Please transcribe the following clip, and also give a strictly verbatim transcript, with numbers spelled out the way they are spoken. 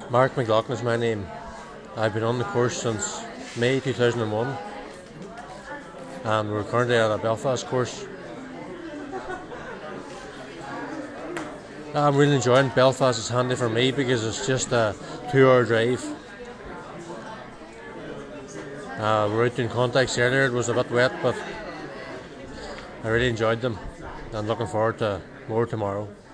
Mark McLaughlin is my name. I've been on the course since May two thousand one, and we're currently at a Belfast course. I'm really enjoying Belfast. It's handy for me because it's just a two hour drive. Uh, we were out doing contacts earlier. It was a bit wet, but I really enjoyed them. I'm looking forward to more tomorrow.